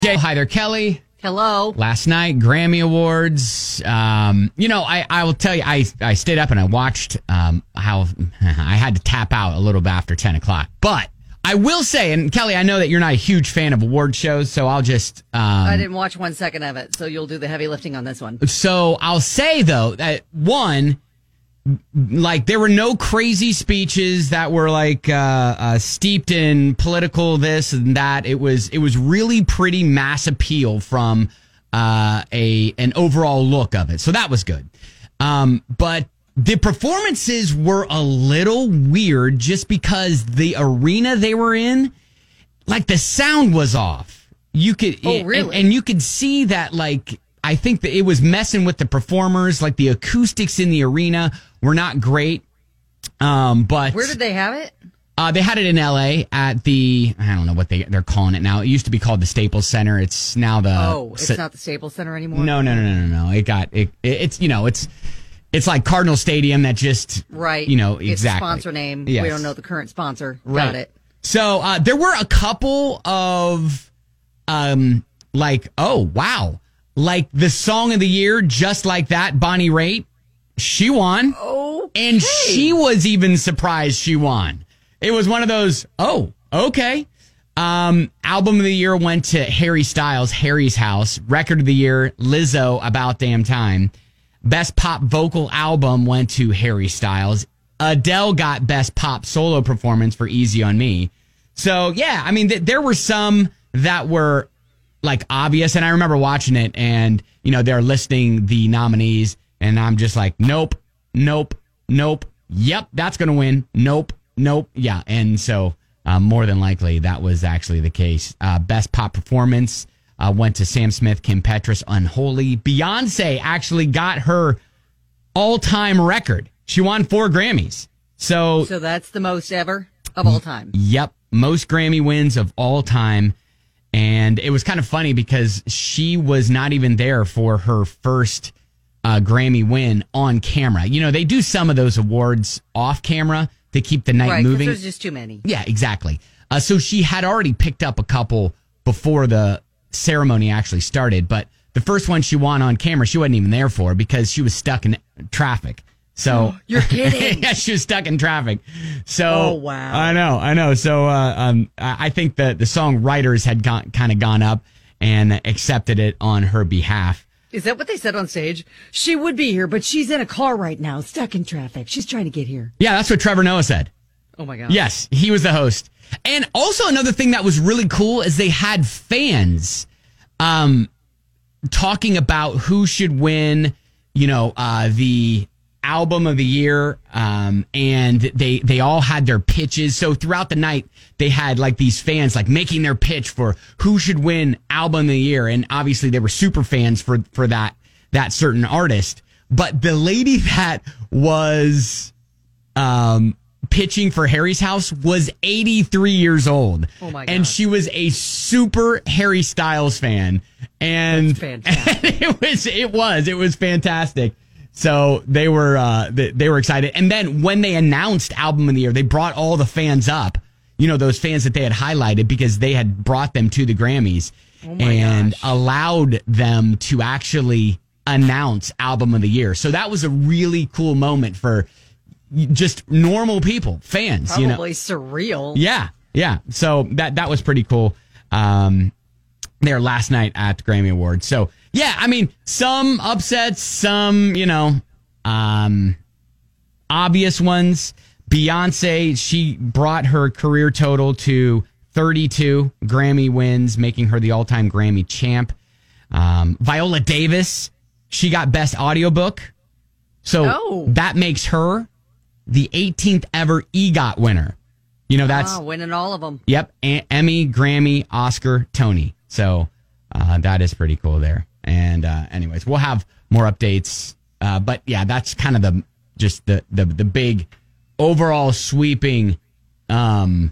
Hi there, Kelly. Hello. Last night, Grammy Awards. I will tell you, I stayed up and I watched how I had to tap out a little bit after 10 o'clock. But I will say, and Kelly, I know that you're not a huge fan of award shows, so I'll just... I didn't watch 1 second of it, so you'll do the heavy lifting on this one. So I'll say, though, that one... Like, there were no crazy speeches that were like steeped in political this and that. It was really pretty mass appeal from an overall look of it. So that was good. But the performances were a little weird just because the arena they were in, like, the sound was off. You could really? And you could see that, like, I think that it was messing with the performers. Like, the acoustics in the arena were not great. But where did they have it? They had it in LA at the, I don't know what they're calling it now. It used to be called the Staples Center. It's now the it's not the Staples Center anymore. No. It's like Cardinal Stadium that just right. Exactly. It's a sponsor name. Yes. We don't know the current sponsor. Right. Got it. So there were a couple of like, oh wow. Like the song of the year, Just Like That, Bonnie Raitt, she won. Okay. And she was even surprised she won. It was one of those, oh, okay. Album of the year went to Harry Styles, Harry's House. Record of the year, Lizzo, About Damn Time. Best pop vocal album went to Harry Styles. Adele got best pop solo performance for Easy on Me. So, yeah, I mean, there were some that were like obvious, and I remember watching it, and they're listing the nominees, and I'm just like, nope, yep, that's gonna win, nope, yeah, and so more than likely that was actually the case. Best pop performance went to Sam Smith, Kim Petras, Unholy. Beyonce actually got her all-time record. She won 4 Grammys. So that's the most ever of all time. Yep, most Grammy wins of all time. And it was kind of funny because she was not even there for her first Grammy win on camera. They do some of those awards off camera to keep the night moving. There's just too many. Yeah, exactly. So she had already picked up a couple before the ceremony actually started. But the first one she won on camera, she wasn't even there for because she was stuck in traffic. So you're kidding. Yeah, she was stuck in traffic. So oh wow. I know. So I think the songwriters had kind of gone up and accepted it on her behalf. Is that what they said on stage? She would be here, but she's in a car right now, stuck in traffic. She's trying to get here. Yeah, that's what Trevor Noah said. Oh my God. Yes, he was the host. And also another thing that was really cool is they had fans talking about who should win, the album of the year, and they all had their pitches. So throughout the night, they had like these fans like making their pitch for who should win album of the year, and obviously they were super fans for that certain artist. But the lady that was pitching for Harry's House was 83 years old. Oh my God. And she was a super Harry Styles fan, and that's fantastic. it was fantastic. So they were excited. And then when they announced album of the year, they brought all the fans up, those fans that they had highlighted because they had brought them to the Grammys and allowed them to actually announce album of the year. So that was a really cool moment for just normal people, fans, Probably surreal. Yeah. So that was pretty cool. There last night at the Grammy Awards. So yeah, I mean, some upsets, some, obvious ones. Beyonce, she brought her career total to 32 Grammy wins, making her the all-time Grammy champ. Viola Davis, she got Best Audiobook. So that makes her the 18th ever EGOT winner. That's winning all of them. Yep. Emmy, Grammy, Oscar, Tony. So that is pretty cool there. And anyways, we'll have more updates. But yeah, that's kind of the big overall sweeping, I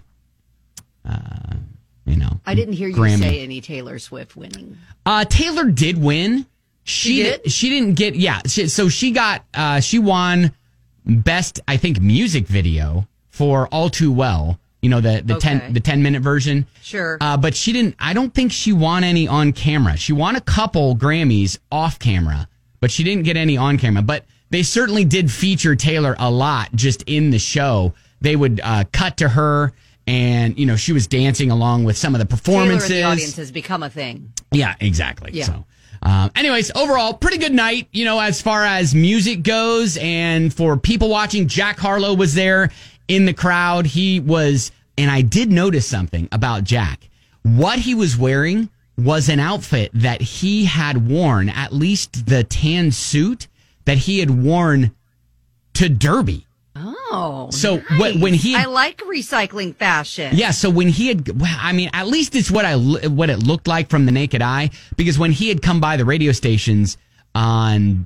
didn't hear you Grammy. say any Taylor Swift winning. Taylor did win. She didn't get, so she got, she won best, I think, music video for All Too Well. the Okay. 10-minute version. Sure. But she didn't. I don't think she won any on camera. She won a couple Grammys off camera, but she didn't get any on camera. But they certainly did feature Taylor a lot just in the show. They would cut to her, and she was dancing along with some of the performances. Taylor in the audience has become a thing. Yeah, exactly. Yeah. So, anyways, overall, pretty good night, as far as music goes. And for people watching, Jack Harlow was there in the crowd. He was, and I did notice something about Jack. What he was wearing was an outfit that he had worn, at least the tan suit that he had worn to Derby. Oh, So nice. when he I like recycling fashion. Yeah, so when he had, at least it's what it looked like from the naked eye, because when he had come by the radio stations on,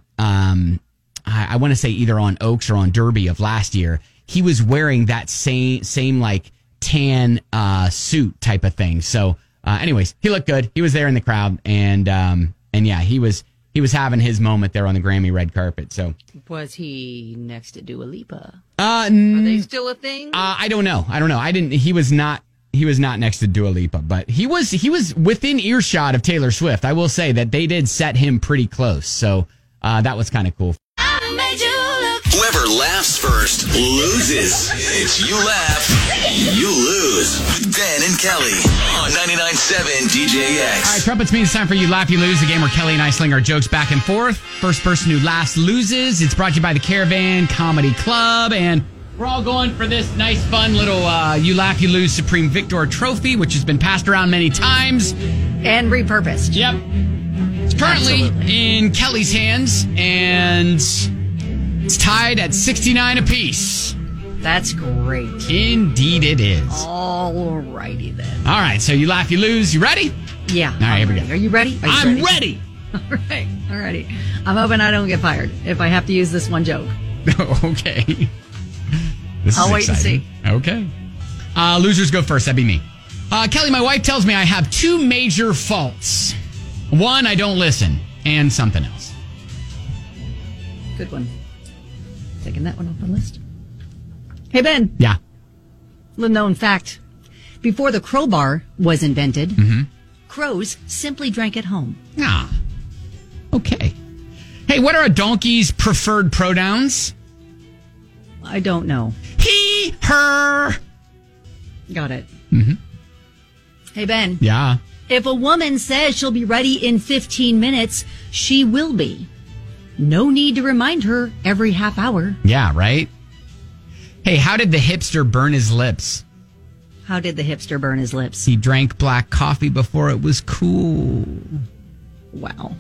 I want to say either on Oaks or on Derby of last year, he was wearing that same like tan suit type of thing. So, anyways, he looked good. He was there in the crowd, and yeah, he was having his moment there on the Grammy red carpet. So, Was he next to Dua Lipa? Are they still a thing? I don't know. He was not next to Dua Lipa, but he was within earshot of Taylor Swift. I will say that they did set him pretty close. So, that was kind of cool. Whoever laughs first loses. It's You Laugh, You Lose with Dan and Kelly on 99.7 DJX. All right, trumpets mean it's time for You Laugh, You Lose, a game where Kelly and I sling our jokes back and forth. First person who laughs loses. It's brought to you by the Caravan Comedy Club, and we're all going for this nice, fun little You Laugh, You Lose Supreme Victor trophy, which has been passed around many times. And repurposed. Yep. It's currently in Kelly's hands, and it's tied at 69 apiece. That's great. Indeed it is. All righty then. All right, so You Laugh, You Lose. You ready? Yeah. All right, here we go. Are you ready? Are you I'm ready. All right. All righty. I'm hoping I don't get fired if I have to use this one joke. Okay. This I'll is wait and exciting. see. Okay. Losers go first. That'd be me. Kelly, my wife tells me I have two major faults. One, I don't listen, and something else. Good one. Taking that one off the list. Hey, Ben. Yeah. Little known fact. Before the crowbar was invented, Mm-hmm. crows simply drank at home. Ah. Okay. Hey, what are a donkey's preferred pronouns? I don't know. He, her. Got it. Mm-hmm. Hey, Ben. Yeah. If a woman says she'll be ready in 15 minutes, she will be. No need to remind her every half hour. Yeah, right? Hey, how did the hipster burn his lips? How did the hipster burn his lips? He drank black coffee before it was cool. Wow.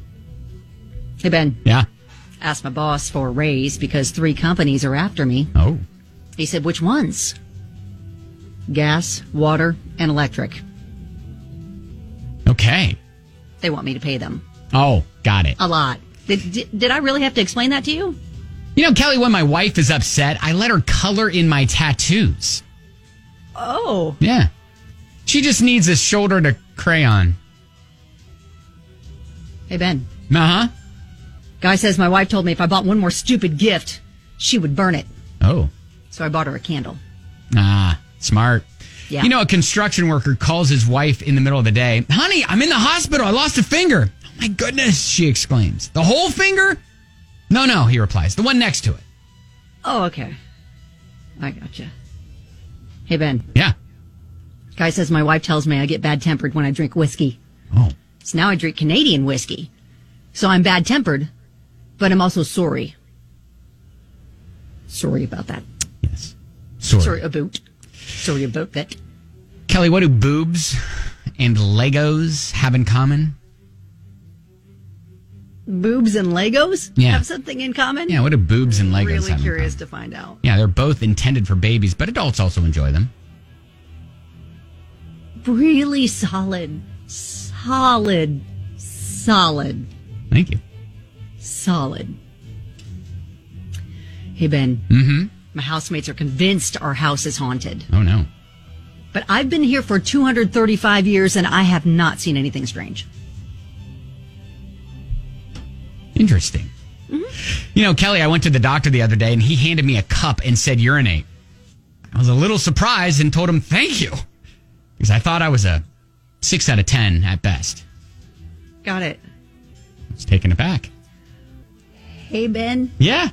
Hey, Ben. Yeah. Asked my boss for a raise because 3 companies are after me. Oh. He said, which ones? Gas, water, and electric. Okay. They want me to pay them. Oh, got it. A lot. Did I really have to explain that to you? Kelly, when my wife is upset, I let her color in my tattoos. Oh. Yeah. She just needs a shoulder to crayon. Hey, Ben. Uh-huh. Guy says my wife told me if I bought one more stupid gift, she would burn it. Oh. So I bought her a candle. Ah, smart. Yeah. A construction worker calls his wife in the middle of the day. Honey, I'm in the hospital. I lost a finger. Oh, my goodness, she exclaims. The whole finger? No, he replies. The one next to it. Oh, okay. I gotcha. Hey, Ben. Yeah. Guy says my wife tells me I get bad-tempered when I drink whiskey. Oh. So now I drink Canadian whiskey. So I'm bad-tempered, but I'm also sorry. Sorry about that. Yes. Sorry about that. Kelly, what do boobs and Legos have in common? Boobs and Legos Yeah. have something in common? Yeah, what do boobs and Legos Really have curious in to common? find out. Yeah, they're both intended for babies, but adults also enjoy them. Really solid. Solid. Thank you. Solid. Hey, Ben. Mm-hmm. My housemates are convinced our house is haunted. Oh, no. But I've been here for 235 years and I have not seen anything strange. Interesting. Kelly, I went to the doctor the other day and he handed me a cup and said urinate. I was a little surprised and told him thank you because I thought I was a 6 out of 10 at best. Got it. I was taken aback. Hey, Ben. Yeah.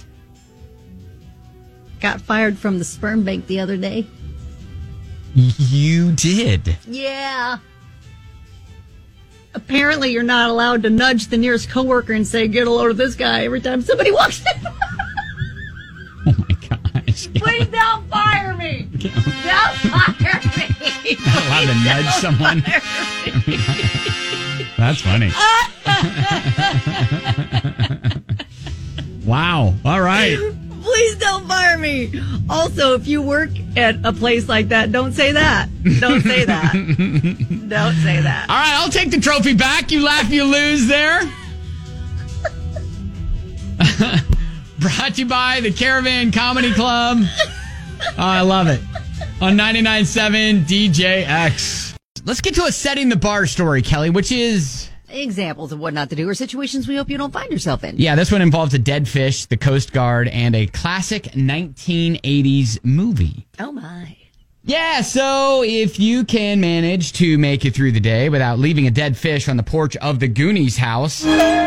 Got fired from the sperm bank the other day. You did. Yeah. Apparently, you're not allowed to nudge the nearest coworker and say, get a load of this guy every time somebody walks in. Oh, my gosh. Please don't fire me. Don't fire me. Not allowed to nudge someone. That's funny. Wow. All right. Please don't fire me. Also, if you work at a place like that, don't say that. Don't say that. Don't say that. All right, I'll take the trophy back. You laugh, you lose there. Brought to you by the Caravan Comedy Club. Oh, I love it. On 99.7 DJX. Let's get to a setting the bar story, Kelly, which is... Examples of what not to do or situations we hope you don't find yourself in. Yeah, this one involves a dead fish, the Coast Guard, and a classic 1980s movie. Oh, my. Yeah, so if you can manage to make it through the day without leaving a dead fish on the porch of the Goonies house...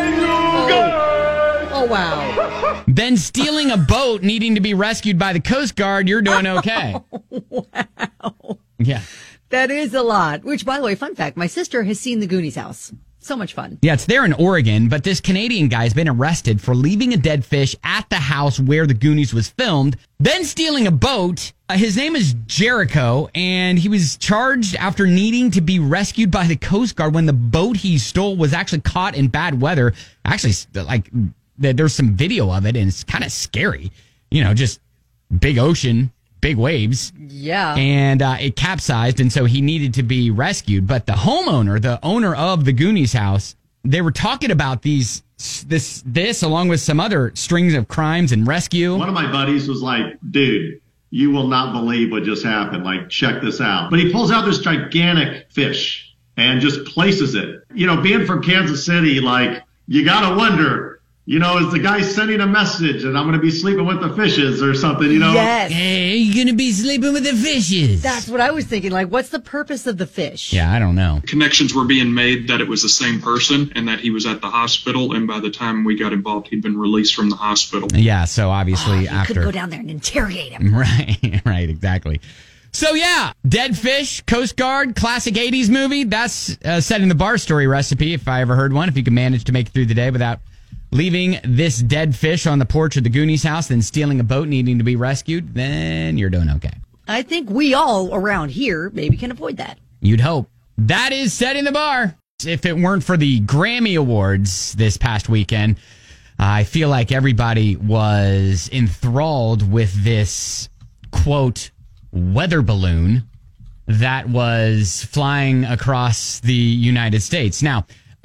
Oh, wow. Then stealing a boat needing to be rescued by the Coast Guard, you're doing okay. Wow. Yeah. That is a lot. Which, by the way, fun fact, my sister has seen the Goonies house. So much fun. Yeah, it's there in Oregon, but this Canadian guy's been arrested for leaving a dead fish at the house where the Goonies was filmed, then stealing a boat. His name is Jericho, and he was charged after needing to be rescued by the Coast Guard when the boat he stole was actually caught in bad weather. Actually, like, there's some video of it, and it's kind of scary. You know, just big ocean, big waves. Yeah. And it capsized, and so he needed to be rescued. But the homeowner, the owner of the Goonies house, they were talking about this along with some other strings of crimes and rescue. One of my buddies was like, dude, you will not believe what just happened. Like, check this out. But he pulls out this gigantic fish and just places it. You know, being from Kansas City, like, you got to wonder, you know, is the guy sending a message and I'm going to be sleeping with the fishes or something, you know? Yes. Hey, you going to be sleeping with the fishes? That's what I was thinking. Like, what's the purpose of the fish? Yeah, I don't know. Connections were being made that it was the same person and that he was at the hospital. And by the time we got involved, he'd been released from the hospital. Yeah, so obviously you after... could go down there and interrogate him. Right, exactly. So yeah, dead fish, Coast Guard, classic 80s movie. That's setting the bar story recipe, if I ever heard one. If you can manage to make it through the day without leaving this dead fish on the porch of the Goonies house, then stealing a boat needing to be rescued, then you're doing okay. I think we all around here maybe can avoid that. You'd hope. That is setting the bar. If it weren't for the Grammy Awards this past weekend, I feel like everybody was enthralled with this, quote, weather balloon that was flying across the United States. Now,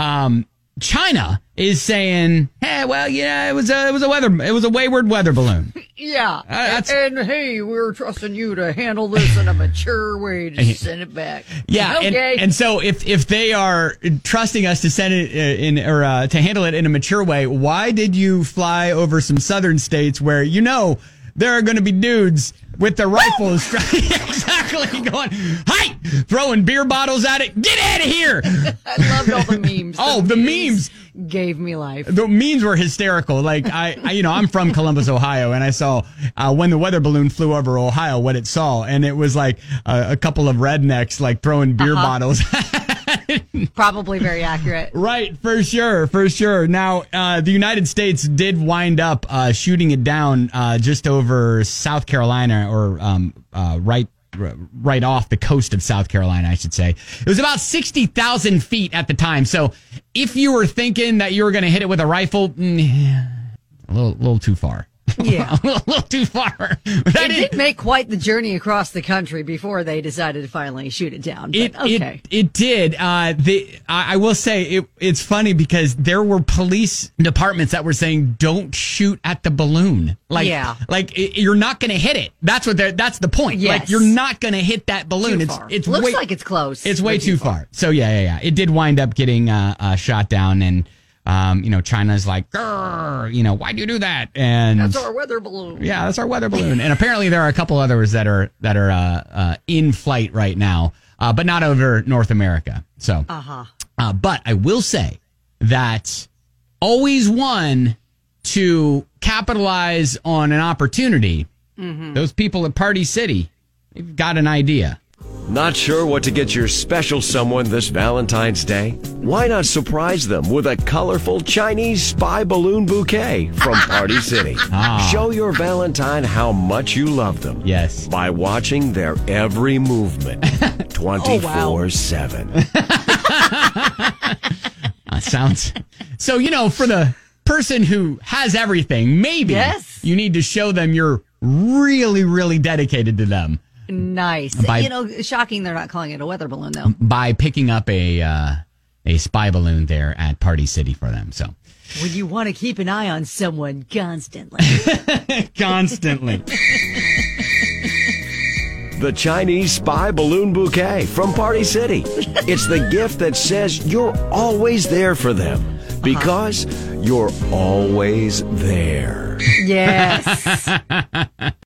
China is saying, "Hey, well, yeah, it was a wayward weather balloon." Yeah, and hey, we're trusting you to handle this in a mature way to send it back. Yeah, okay. And so if they are trusting us to send it to handle it in a mature way, why did you fly over some southern states where you know there are going to be dudes with their rifles exactly going, hi, throwing beer bottles at it. Get out of here. I loved all the memes. The memes gave me life. The memes were hysterical. Like I'm from Columbus, Ohio, and I saw when the weather balloon flew over Ohio, what it saw. And it was like a couple of rednecks like throwing beer bottles. Probably very accurate. Right, for sure. Now, the United States did wind up shooting it down just over South Carolina, or right off the coast of South Carolina, I should say. It was about 60,000 feet at the time. So if you were thinking that you were going to hit it with a rifle, a little too far. Yeah. a little too far. It did make quite the journey across the country before they decided to finally shoot it down. But It did. I will say it's funny because there were police departments that were saying, "Don't shoot at the balloon." You're not going to hit it. That's the point. Yes. Like, you're not going to hit that balloon. It looks like it's close. It's way too far. So yeah. It did wind up getting shot down, and China's like, "Grr," why do you do that? And That's our weather balloon. yeah, that's our weather balloon. And apparently there are a couple others that are in flight right now, but not over North America. So, but I will say that always one to capitalize on an opportunity. Those people at Party City, they've got an idea. Not sure what to get your special someone this Valentine's Day? Why not surprise them with a colorful Chinese spy balloon bouquet from Party City? Show your Valentine how much you love them. Yes. By watching their every movement 24/7. Sounds so, for the person who has everything, maybe you need to show them you're really, really dedicated to them. Nice. Shocking they're not calling it a weather balloon, though. By picking up a spy balloon there at Party City for them. So, when you want to keep an eye on someone constantly. Constantly. The Chinese spy balloon bouquet from Party City. It's the gift that says you're always there for them because you're always there. Yes. All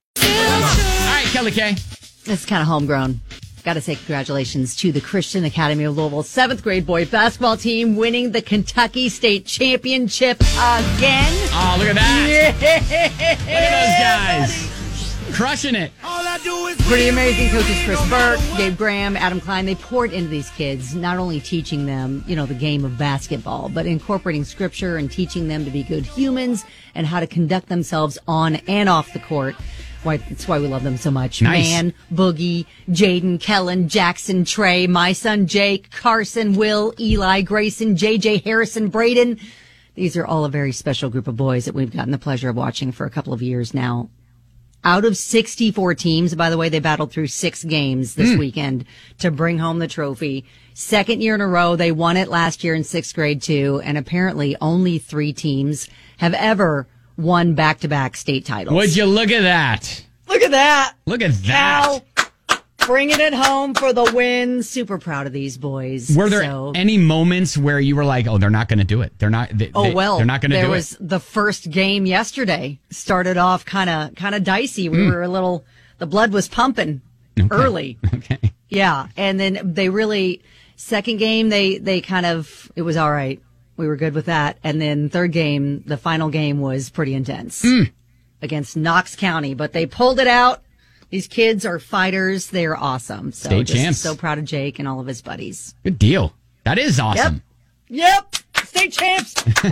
right, Kelly K. It's kind of homegrown. Got to say congratulations to the Christian Academy of Louisville 7th grade boys basketball team winning the Kentucky State Championship again. Oh, look at that. Yeah. Look at those guys. Crushing it. Pretty amazing. Coaches Chris Burke, Gabe Graham, Adam Klein, they poured into these kids, not only teaching them, the game of basketball, but incorporating scripture and teaching them to be good humans and how to conduct themselves on and off the court. That's why we love them so much. Nice. Man, Boogie, Jaden, Kellen, Jackson, Trey, my son Jake, Carson, Will, Eli, Grayson, JJ, Harrison, Braden. These are all a very special group of boys that we've gotten the pleasure of watching for a couple of years now. Out of 64 teams, by the way, they battled through 6 games this weekend to bring home the trophy. Second year in a row. They won it last year in 6th grade, too. And apparently only 3 teams have ever won back-to-back state titles. Would you look at that? Look at that. Look at that. Cal, bringing it home for the win. Super proud of these boys. Were there any moments where you were like, "Oh, they're not going to do it. They're not." They're not going to do it. There was the first game yesterday. Started off kind of dicey. We were the blood was pumping early. Okay. Yeah, and then they really second game they it was all right. We were good with that. And then third game, the final game was pretty intense against Knox County, but they pulled it out. These kids are fighters. They're awesome. So state champs. So proud of Jake and all of his buddies. Good deal. That is awesome. Yep. State champs.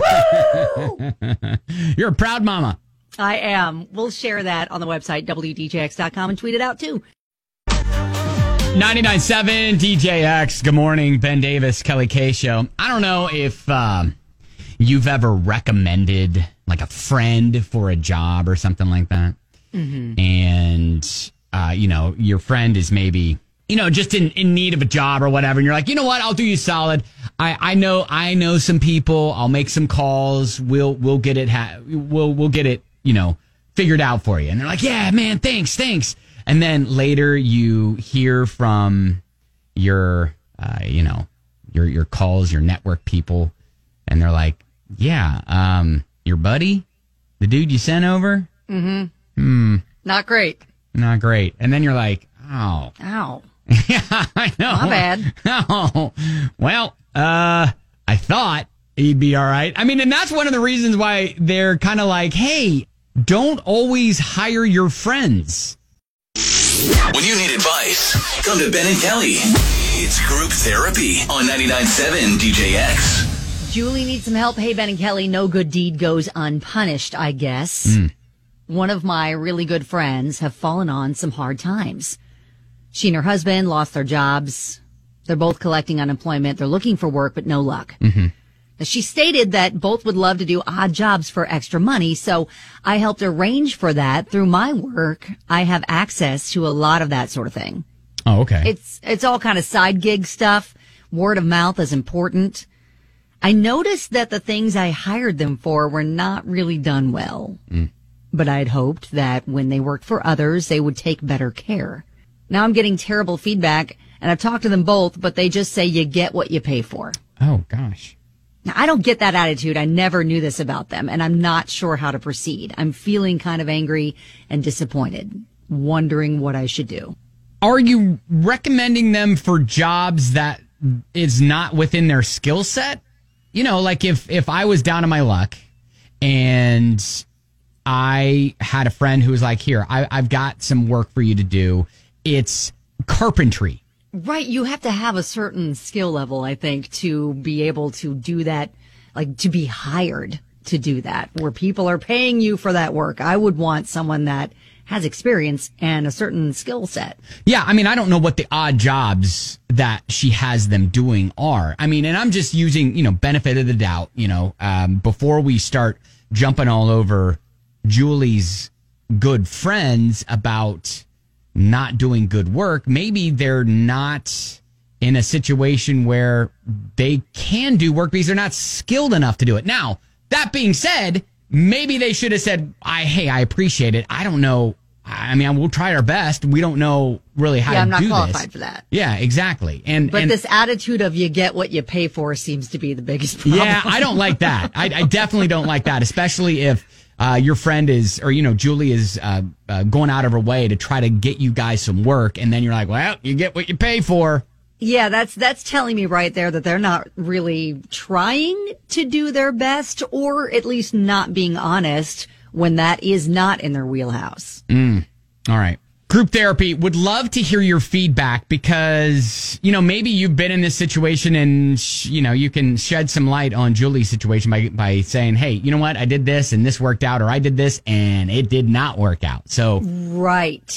Woo! You're a proud mama. I am. We'll share that on the website, WDJX.com, and tweet it out too. 99.7 DJX. Good morning, Ben Davis, Kelly K Show. I don't know if you've ever recommended like a friend for a job or something like that. Mm-hmm. And, your friend is maybe, just in need of a job or whatever. And you're like, you know what? I'll do you solid. I know some people. I'll make some calls. We'll get it. We'll get it, figured out for you. And they're like, yeah, man, thanks. And then later you hear from your calls, your network people, and they're like, yeah, your buddy, the dude you sent over? Mm-hmm. Not great. Not great. And then you're like, oh. Ow. Yeah, I know. My bad. Oh, well, I thought he'd be all right. I mean, and that's one of the reasons why they're kind of like, hey, don't always hire your friends. When you need advice, come to Ben and Kelly. It's group therapy on 99.7 DJX. Julie needs some help. Hey, Ben and Kelly, no good deed goes unpunished, I guess. One of my really good friends have fallen on some hard times. She and her husband lost their jobs. They're both collecting unemployment. They're looking for work, but no luck. Mm-hmm. She stated that both would love to do odd jobs for extra money, so I helped arrange for that. Through my work, I have access to a lot of that sort of thing. Oh, okay. It's all kind of side gig stuff. Word of mouth is important. I noticed that the things I hired them for were not really done well. But I'd hoped that when they worked for others, they would take better care. Now I'm getting terrible feedback, and I've talked to them both, but they just say you get what you pay for. Oh, gosh. Now, I don't get that attitude. I never knew this about them, and I'm not sure how to proceed. I'm feeling kind of angry and disappointed, wondering what I should do. Are you recommending them for jobs that is not within their skill set? You know, like if I was down on my luck and I had a friend who was like, here, I've got some work for you to do. It's carpentry. Right. You have to have a certain skill level, I think, to be able to do that, like to be hired to do that, where people are paying you for that work. I would want someone that has experience and a certain skill set. Yeah. I mean, I don't know what the odd jobs that she has them doing are. I mean, and I'm just using, benefit of the doubt, before we start jumping all over Julie's good friends about not doing good work. Maybe they're not in a situation where they can do work because they're not skilled enough to do it. Now, that being said, maybe they should have said, hey, I appreciate it. I don't know. I mean, we'll try our best. We don't know really how to do this. I'm not qualified for that. Yeah, exactly. But this attitude of you get what you pay for seems to be the biggest problem. Yeah, I don't like that. I definitely don't like that, especially if your friend is, or, Julie is going out of her way to try to get you guys some work. And then you're like, well, you get what you pay for. Yeah, that's telling me right there that they're not really trying to do their best, or at least not being honest when that is not in their wheelhouse. All right. Group therapy, would love to hear your feedback because, maybe you've been in this situation and, you can shed some light on Julie's situation by saying, hey, you know what? I did this and this worked out, or I did this and it did not work out. So, right.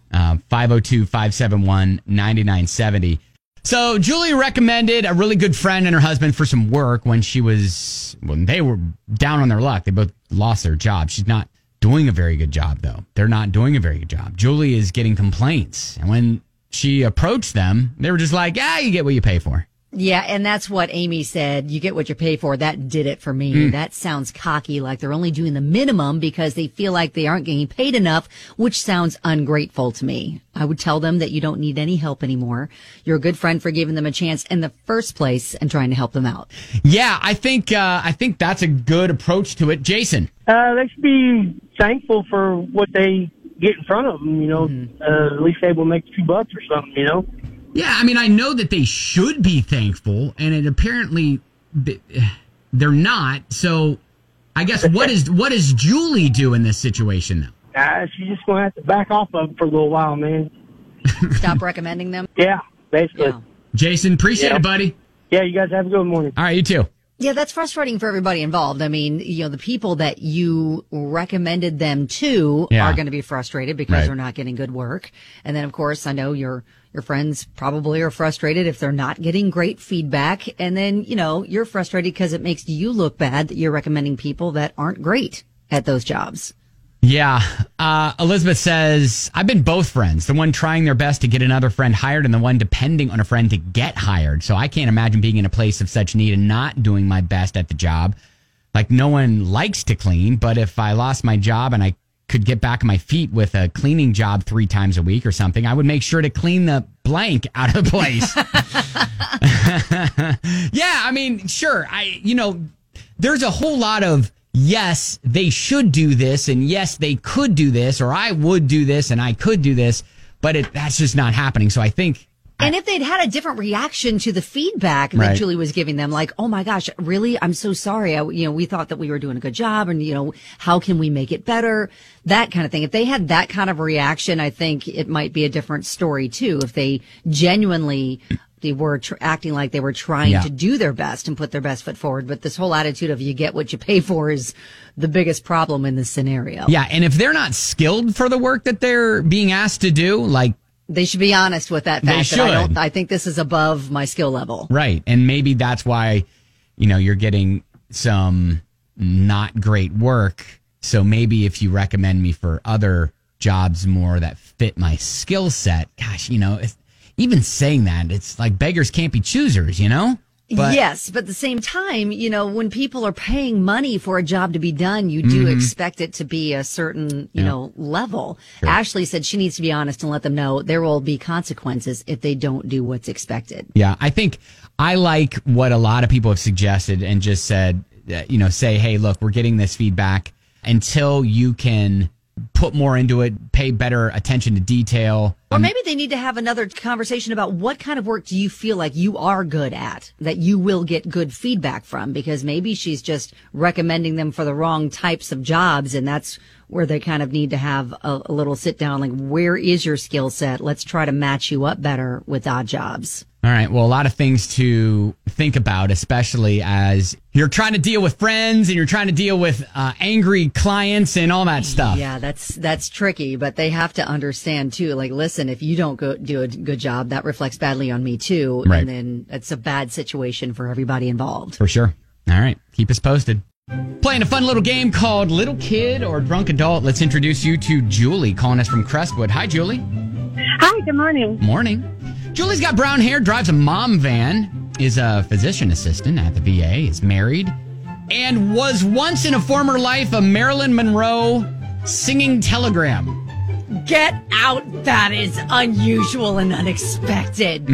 502-571-9970. So Julie recommended a really good friend and her husband for some work when they were down on their luck. They both lost their job. She's not doing a very good job, though. They're not doing a very good job. Julie is getting complaints. And when she approached them, they were just like, you get what you pay for. Yeah, and that's what Amy said. You get what you pay for. That did it for me. That sounds cocky, like they're only doing the minimum because they feel like they aren't getting paid enough, which sounds ungrateful to me. I would tell them that you don't need any help anymore. You're a good friend for giving them a chance in the first place and trying to help them out. Yeah, I think that's a good approach to it. Jason? They should be thankful for what they get in front of them, at least they will make $2 or something, Yeah, I mean, I know that they should be thankful, and it apparently they're not. So, I guess what does Julie do in this situation, though? She's just going to have to back off of them for a little while, man. Stop recommending them? Yeah, basically. Yeah. Jason, appreciate it, buddy. Yeah, you guys have a good morning. All right, you too. Yeah, that's frustrating for everybody involved. I mean, the people that you recommended them to are going to be frustrated because they're not getting good work. And then, of course, I know your friends probably are frustrated if they're not getting great feedback. And then, you're frustrated because it makes you look bad that you're recommending people that aren't great at those jobs. Yeah. Elizabeth says, I've been both friends, the one trying their best to get another friend hired and the one depending on a friend to get hired. So I can't imagine being in a place of such need and not doing my best at the job. Like, no one likes to clean, but if I lost my job and I could get back on my feet with a cleaning job 3 times a week or something, I would make sure to clean the blank out of the place. Yeah, I mean, sure. There's a whole lot of, yes, they should do this, and yes, they could do this, or I would do this, and I could do this, but that's just not happening. So I think... And if they'd had a different reaction to the feedback that Julie was giving them, like, oh my gosh, really? I'm so sorry. We thought that we were doing a good job, and, how can we make it better? That kind of thing. If they had that kind of reaction, I think it might be a different story, too. If they genuinely... They were acting like they were trying to do their best and put their best foot forward. But this whole attitude of you get what you pay for is the biggest problem in this scenario. Yeah, and if they're not skilled for the work that they're being asked to do, like... They should be honest with that fact. They should. That I think this is above my skill level. Right, and maybe that's why, you're getting some not great work. So maybe if you recommend me for other jobs more that fit my skill set, gosh, even saying that, it's like beggars can't be choosers, But yes, but at the same time, when people are paying money for a job to be done, you do expect it to be a certain, level. Sure. Ashley said she needs to be honest and let them know there will be consequences if they don't do what's expected. Yeah, I think I like what a lot of people have suggested and just said, say, hey, look, we're getting this feedback until you can put more into it, pay better attention to detail. Or maybe they need to have another conversation about what kind of work do you feel like you are good at, that you will get good feedback from, because maybe she's just recommending them for the wrong types of jobs, and that's where they kind of need to have a little sit down, like, where is your skill set? Let's try to match you up better with odd jobs. All right. Well, a lot of things to think about, especially as you're trying to deal with friends and you're trying to deal with angry clients and all that stuff. Yeah, that's tricky, but they have to understand too. Like, listen, if you don't do a good job, that reflects badly on me too, right. And then it's a bad situation for everybody involved. For sure. All right. Keep us posted. Playing a fun little game called Little Kid or Drunk Adult. Let's introduce you to Julie, calling us from Crestwood. Hi, Julie. Hi, good morning. Morning. Julie's got brown hair, drives a mom van, is a physician assistant at the VA, is married, and was once in a former life a Marilyn Monroe singing telegram. Get out. That is unusual and unexpected.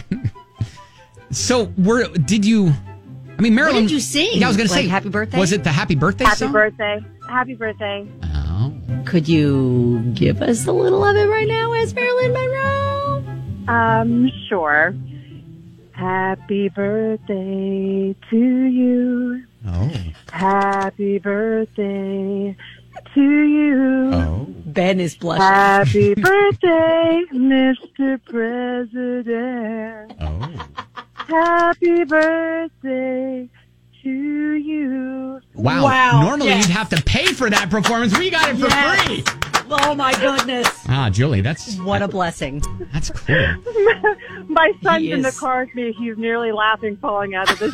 So, Marilyn... What did you sing? Yeah, I was going to say, Happy Birthday? Was it the Happy Birthday Happy song? birthday. Happy birthday. Oh. Could you give us a little of it right now as Marilyn Monroe? Sure. Happy birthday to you. Oh. Happy birthday to you. Oh. Ben is blushing. Happy birthday, Mr. President. Oh. Happy birthday to you. Wow. Normally you'd have to pay for that performance. We got it for free. Oh, my goodness. Ah, Julie, that's... What a blessing. That's cool. My son's He in the is. car with me. He's nearly laughing, falling out of the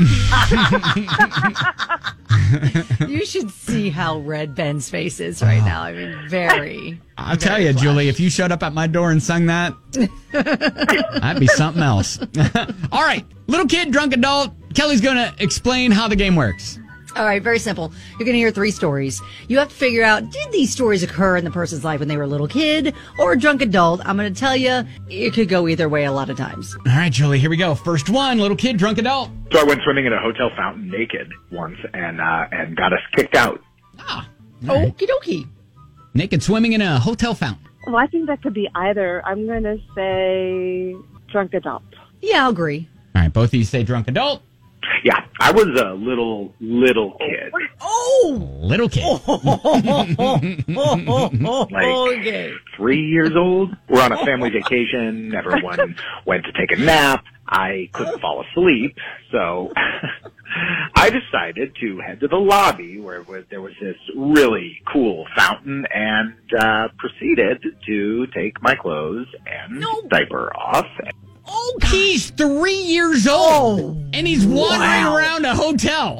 seat. You should see how red Ben's face is right now. I mean, very. I'll tell you, Julie, if you showed up at my door and sung that, that'd be something else. All right. Little Kid, Drunk Adult. Kelly's going to explain how the game works. All right, very simple. You're going to hear 3 stories. You have to figure out, did these stories occur in the person's life when they were a little kid or a drunk adult? I'm going to tell you, it could go either way a lot of times. All right, Julie, here we go. First one, little kid, drunk adult. So I went swimming in a hotel fountain naked once and got us kicked out. Ah. Okie dokie. Naked swimming in a hotel fountain. Well, I think that could be either. I'm going to say drunk adult. Yeah, I'll agree. All right, both of you say drunk adult. Yeah, I was a little kid. Oh! Little kid. Okay. 3 years old. We're on a family vacation. Everyone went to take a nap. I couldn't fall asleep, so I decided to head to the lobby where there was this really cool fountain and proceeded to take my clothes and diaper off. Oh, he's 3 years old, and he's wandering around a hotel.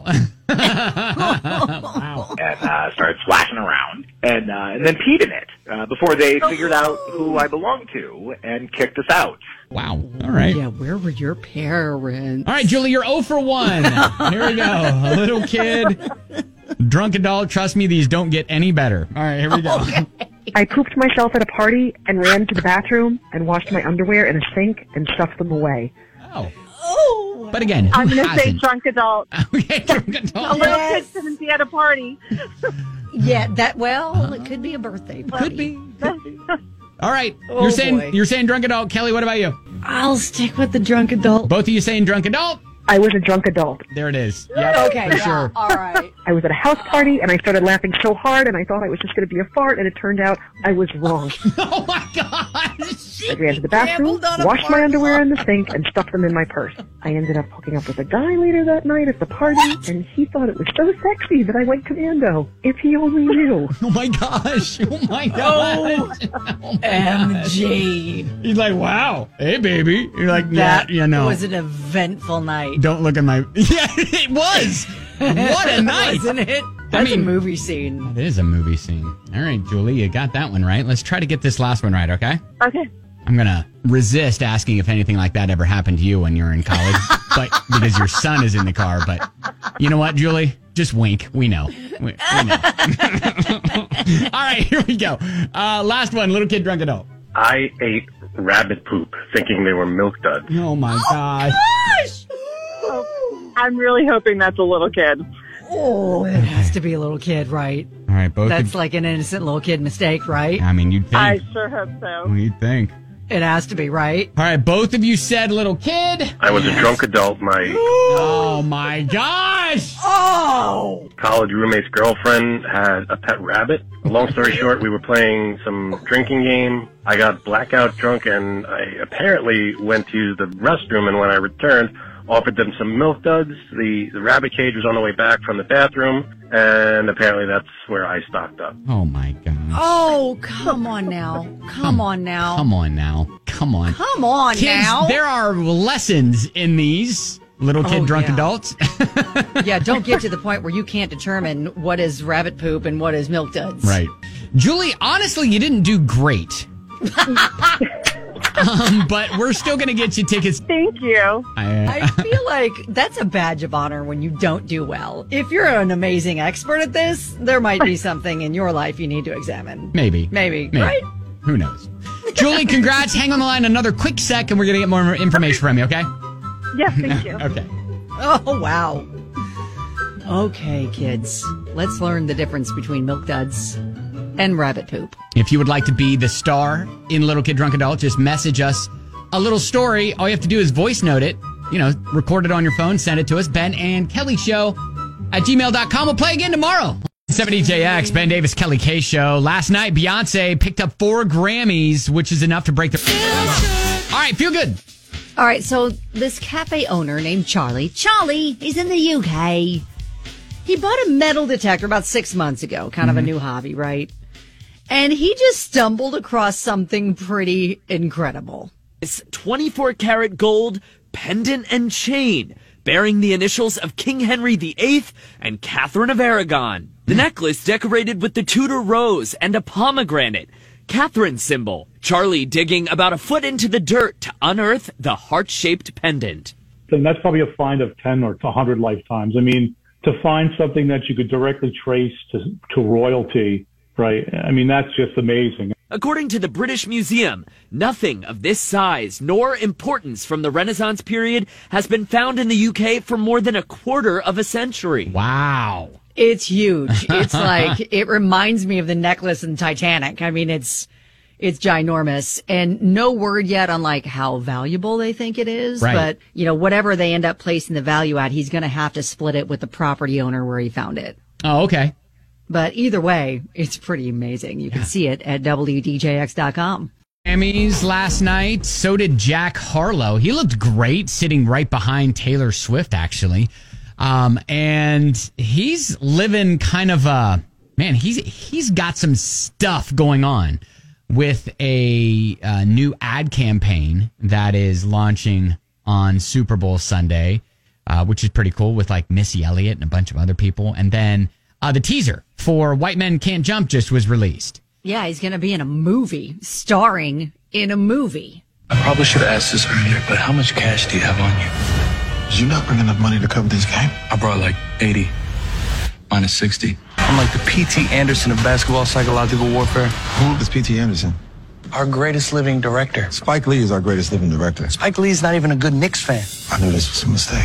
Wow. And started splashing around, and then peed in it before they figured out who I belonged to and kicked us out. Wow. All right. Yeah, where were your parents? All right, Julie, you're 0 for 1. Here we go. A little kid, drunk adult. Trust me, these don't get any better. All right, here we go. Okay. I pooped myself at a party and ran to the bathroom and washed my underwear in a sink and stuffed them away. Oh. Oh. But again, who I'm going to say hasn't? drunk adult. Okay, drunk A adult. little kid shouldn't be at a party. Yeah, it could be a birthday party. Could be. All right. Oh, boy. You're saying drunk adult. Kelly, what about you? I'll stick with the drunk adult. Both of you saying drunk adult? I was a drunk adult. There it is. Yep, Okay, for yeah, sure. all right. I was at a house party and I started laughing so hard and I thought I was just going to be a fart and it turned out I was wrong. Oh my gosh. I ran to the bathroom, gambled on a washed my fart. underwear in the sink and stuffed them in my purse. I ended up hooking up with a guy later that night at the party and he thought it was so sexy that I went commando. If he only knew. Oh my gosh. Oh my gosh. Oh my MG. gosh. He's like, wow. Hey, baby. You're like, That yeah, you know. was an eventful night. Don't look at my... Yeah, it was. What a night. Wasn't it? That's a movie scene. It is a movie scene. All right, Julie, you got that one right. Let's try to get this last one right, okay? Okay. I'm going to resist asking if anything like that ever happened to you when you're in college, but because your son is in the car. But you know what, Julie? Just wink. We know. We know. All right, here we go. Last one, little kid, drunk adult. I ate rabbit poop thinking they were milk duds. Oh, my God. Gosh! I'm really hoping that's a little kid. Oh, it has to be a little kid, right? All right, both. That's like an innocent little kid mistake, right? I mean, you'd think. I sure hope so. You'd think. It has to be, right? All right, both of you said little kid. I was a drunk adult. My Oh, my gosh. Oh! college roommate's girlfriend had a pet rabbit. Long story short, we were playing some drinking game. I got blackout drunk, and I apparently went to the restroom, and when I returned, offered them some milk duds. The rabbit cage was on the way back from the bathroom, and apparently that's where I stocked up. Oh, my gosh. Oh, come on now. Come on now. Come on now. Come on. Come on Kids, now. there are lessons in these little kid drunk adults. Yeah, don't get to the point where you can't determine what is rabbit poop and what is milk duds. Right. Julie, honestly, you didn't do great. But we're still going to get you tickets. Thank you. I feel like that's a badge of honor when you don't do well. If you're an amazing expert at this, there might be something in your life you need to examine. Maybe, right? Who knows? Julie, congrats. Hang on the line another quick sec, and we're going to get more information from you, okay? Yeah, thank you. Okay. Oh, wow. Okay, kids. Let's learn the difference between milk duds and rabbit poop. If you would like to be the star in Little Kid Drunk Adult, just message us a little story. All you have to do is voice note it. You know, record it on your phone, send it to us. Ben and Kelly Show at gmail.com. We'll play again tomorrow. 70JX, Ben Davis, Kelly K Show. Last night, Beyonce picked up 4 Grammys, which is enough to break the... All right, feel good. All right, so this cafe owner named Charlie, he's in the UK. He bought a metal detector about 6 months ago, kind of a new hobby, right? And he just stumbled across something pretty incredible. This 24-karat gold pendant and chain bearing the initials of King Henry VIII and Catherine of Aragon. The necklace decorated with the Tudor rose and a pomegranate, Catherine's symbol. Charlie digging about a foot into the dirt to unearth the heart-shaped pendant. And that's probably a find of 10 or 100 lifetimes. I mean, to find something that you could directly trace to royalty, right? I mean, that's just amazing. According to the British Museum, nothing of this size nor importance from the Renaissance period has been found in the UK for more than a quarter of a century. Wow. It's huge. It's like, it reminds me of the necklace in Titanic. I mean, it's ginormous, and no word yet on like how valuable they think it is. Right. But, you know, whatever they end up placing the value at, he's going to have to split it with the property owner where he found it. Oh, okay. But either way, it's pretty amazing. You can see it at WDJX.com. Grammys last night. So did Jack Harlow. He looked great sitting right behind Taylor Swift, actually. And he's living kind of he's got some stuff going on with a new ad campaign that is launching on Super Bowl Sunday, which is pretty cool, with like Missy Elliott and a bunch of other people. And then the teaser for White Men Can't Jump just was released. Yeah, he's going to be in a movie, starring in a movie. I probably should have asked this earlier, but how much cash do you have on you? Did you not bring enough money to cover this game? I brought like 80, minus 60. I'm like the P.T. Anderson of basketball psychological warfare. Who is P.T. Anderson? Our greatest living director. Spike Lee is our greatest living director. Spike Lee is not even a good Knicks fan. I knew this was a mistake.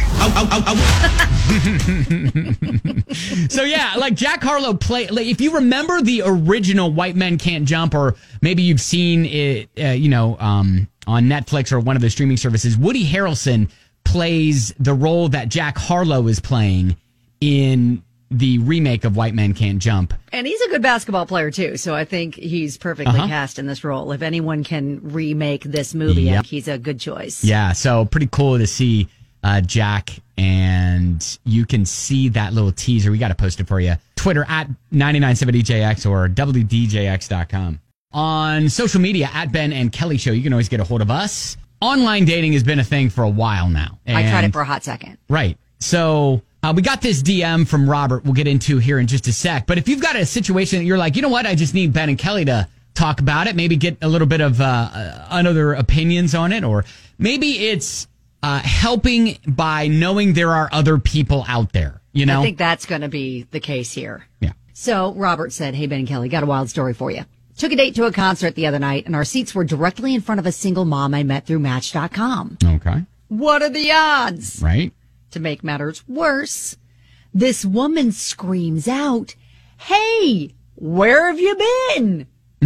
So yeah, like Jack Harlow if you remember the original White Men Can't Jump, or maybe you've seen it, on Netflix or one of the streaming services, Woody Harrelson plays the role that Jack Harlow is playing in the remake of White Men Can't Jump. And he's a good basketball player, too, so I think he's perfectly cast in this role. If anyone can remake this movie, I think he's a good choice. Yeah, so pretty cool to see Jack, and you can see that little teaser. We got to post it for you. Twitter at 997DJX or WDJX.com. On social media, at Ben and Kelly Show, you can always get a hold of us. Online dating has been a thing for a while now. I tried it for a hot second. Right. So we got this DM from Robert we'll get into here in just a sec. But if you've got a situation that you're like, you know what, I just need Ben and Kelly to talk about it, maybe get a little bit of other opinions on it, or maybe it's helping by knowing there are other people out there, you know? I think that's going to be the case here. Yeah. So Robert said, hey, Ben and Kelly, got a wild story for you. Took a date to a concert the other night, and our seats were directly in front of a single mom I met through Match.com. Okay. What are the odds? Right. To make matters worse, this woman screams out, hey, where have you been?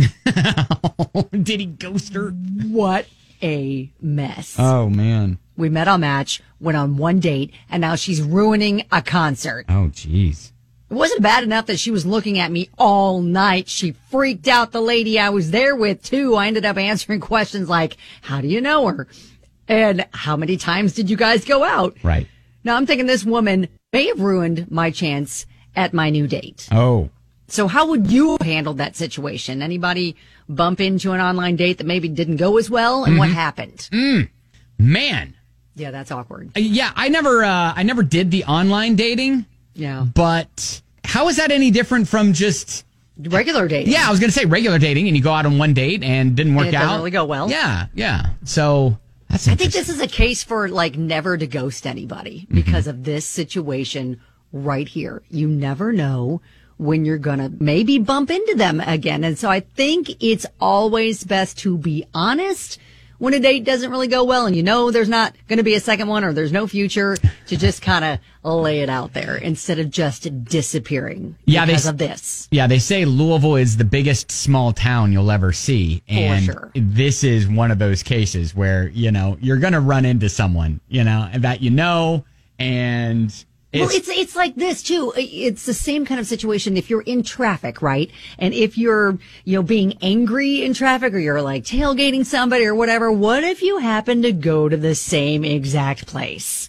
Did he ghost her? What a mess. Oh, man. We met on Match, went on one date, and now she's ruining a concert. Oh, jeez. It wasn't bad enough that she was looking at me all night. She freaked out the lady I was there with, too. I ended up answering questions like, how do you know her? And how many times did you guys go out? Right. Now, I'm thinking this woman may have ruined my chance at my new date. Oh. So how would you handle that situation? Anybody bump into an online date that maybe didn't go as well? And what happened? Man. Yeah, that's awkward. Yeah, I never did the online dating. Yeah. But how is that any different from just regular dating? Yeah, I was going to say regular dating, and you go out on one date and didn't work And it out. doesn't really go well. Yeah. So that's I think this is a case for like never to ghost anybody because of this situation right here. You never know when you're going to maybe bump into them again. And so I think it's always best to be honest when a date doesn't really go well and you know there's not going to be a second one or there's no future, to just kind of lay it out there instead of just disappearing because of this. Yeah, they say Louisville is the biggest small town you'll ever see. And sure. This is one of those cases where, you know, you're going to run into someone, you know, that you know, and it's like this too. It's the same kind of situation if you're in traffic, right? And if you're, you know, being angry in traffic or you're like tailgating somebody or whatever, what if you happen to go to the same exact place?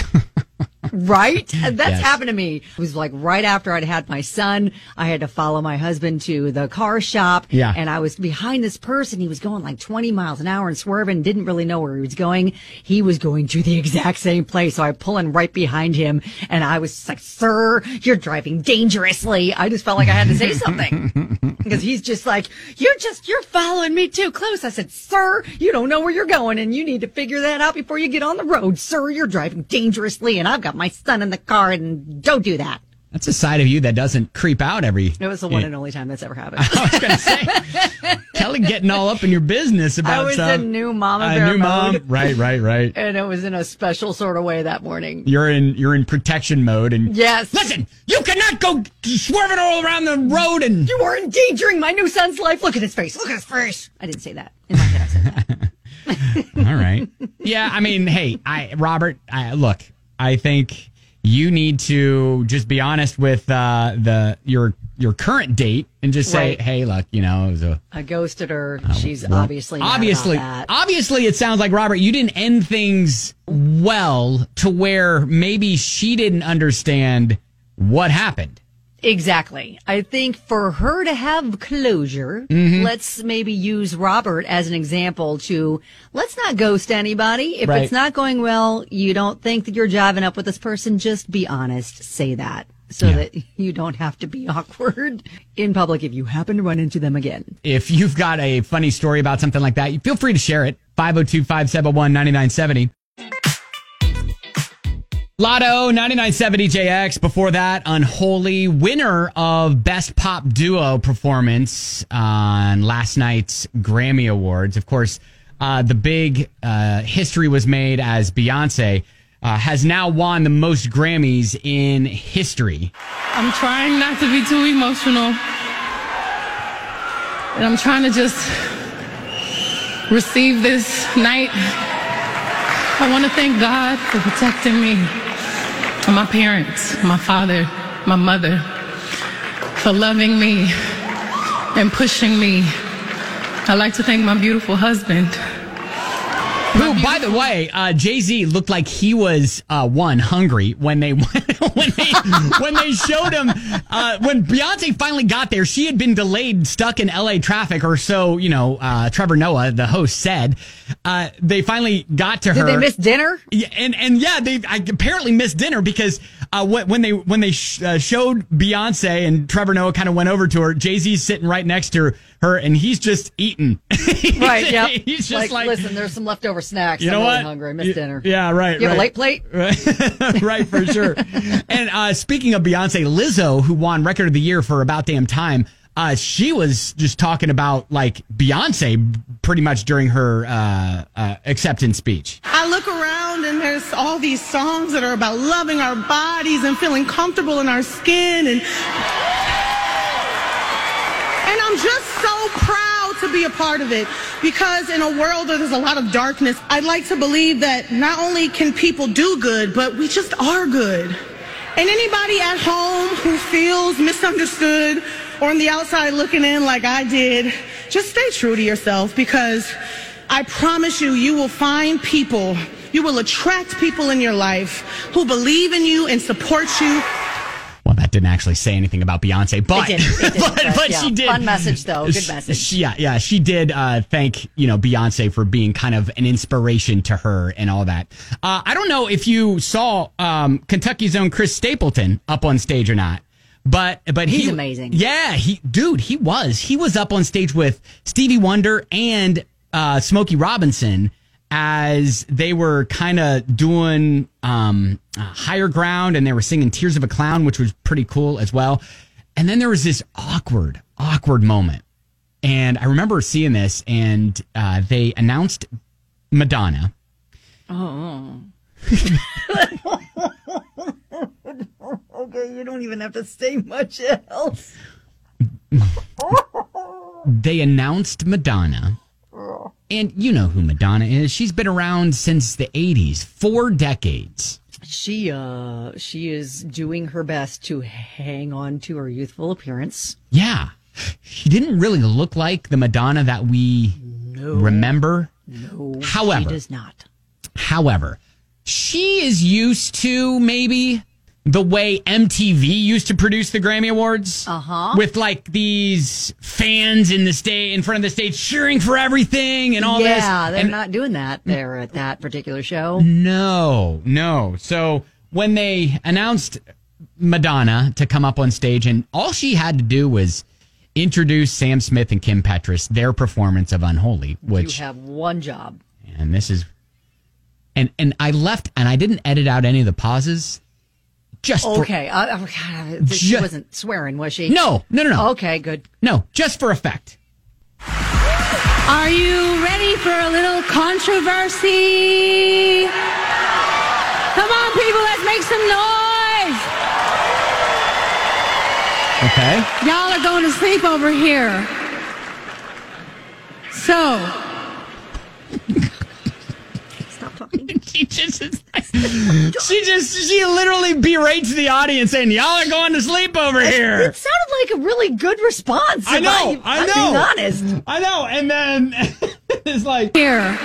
Right? That's happened to me. It was like right after I'd had my son. I had to follow my husband to the car shop. Yeah. And I was behind this person. He was going like 20 miles an hour and swerving, didn't really know where he was going. He was going to the exact same place. So I pull in right behind him and I was like, sir, you're driving dangerously. I just felt like I had to say something because he's just like, you're following me too close. I said, sir, you don't know where you're going and you need to figure that out before you get on the road. Sir, you're driving dangerously and I've got my son in the car and don't do that. That's a side of you that doesn't creep out every... It was the one and only time that's ever happened. I was going to say, Kelly getting all up in your business about I was stuff. a new mom of A bear new mom. mode. Right. And it was in a special sort of way that morning. You're in protection mode and... Yes. Listen, you cannot go swerving all around the road and... You are endangering my new son's life. Look at his face. Look at his face. I didn't say that. In my head, I said that. All right. Yeah, I mean, hey, Robert, look, I think you need to just be honest with your current date and just say, Right. hey, look, you know, it was I ghosted her. She's obviously mad obviously, about that. obviously, it sounds like, Robert, you didn't end things well to where maybe she didn't understand what happened. Exactly. I think for her to have closure, let's maybe use Robert as an example to let's not ghost anybody. If Right. it's not going well, you don't think that you're jiving up with this person, just be honest. Say that so that you don't have to be awkward in public if you happen to run into them again. If you've got a funny story about something like that, feel free to share it. 502-571-9970. Lotto, 99.7 DJX. Before that, Unholy, winner of Best Pop Duo Performance on last night's Grammy Awards. Of course, the big history was made as Beyonce has now won the most Grammys in history. I'm trying not to be too emotional. And I'm trying to just receive this night. I want to thank God for protecting me, and my parents, my father, my mother, for loving me and pushing me. I'd like to thank my beautiful husband. Who, by the way, Jay-Z looked like he was hungry when they when they showed him when Beyonce finally got there. She had been delayed, stuck in LA traffic, or so Trevor Noah, the host, said. They finally got to her. Did they miss dinner? Yeah, and they apparently missed dinner because when they showed Beyonce and Trevor Noah kind of went over to her, Jay-Z's sitting right next to her, and he's just eating. Right, yep. He's just like, listen, there's some leftover snacks. You know I'm what? really hungry. I missed dinner. Yeah, right. You have a late plate? Right, for sure. And speaking of Beyonce, Lizzo, who won Record of the Year for About Damn Time, she was just talking about like Beyonce pretty much during her acceptance speech. I look around and there's all these songs that are about loving our bodies and feeling comfortable in our skin, and I'm just so proud to be a part of it, because in a world where there's a lot of darkness, I'd like to believe that not only can people do good, but we just are good. And anybody at home who feels misunderstood or on the outside looking in like I did, just stay true to yourself, because I promise you, you will find people, you will attract people in your life who believe in you and support you. Well, that didn't actually say anything about Beyonce, but It didn't, but yeah. she did. Fun message, though. Good message. She did thank Beyonce for being kind of an inspiration to her and all that. I don't know if you saw Kentucky's own Chris Stapleton up on stage or not, but he's amazing. Yeah, he was up on stage with Stevie Wonder and Smokey Robinson as they were kind of doing Higher Ground, and they were singing Tears of a Clown, which was pretty cool as well. And then there was this awkward moment. And I remember seeing this, and they announced Madonna. Oh. Okay, you don't even have to say much else. They announced Madonna. And you know who Madonna is. She's been around since the 80s, 4 decades. She is doing her best to hang on to her youthful appearance. Yeah. She didn't really look like the Madonna that we remember. No, however, she does not. However, she is used to maybe the way MTV used to produce the Grammy Awards. With like these fans in front of the stage cheering for everything and all this. Yeah, they're not doing that there at that particular show. No. So when they announced Madonna to come up on stage, and all she had to do was introduce Sam Smith and Kim Petras, their performance of Unholy, which you have one job. And this is, and I left, and I didn't edit out any of the pauses. Just okay. She wasn't swearing, was she? No. Okay, good. No, just for effect. Are you ready for a little controversy? Come on, people, let's make some noise. Okay. Y'all are going to sleep over here. So. Stop talking. She literally berates the audience saying, y'all are going to sleep over here. It sounded like a really good response. I know. I'm being honest. I know. And then it's like. Here.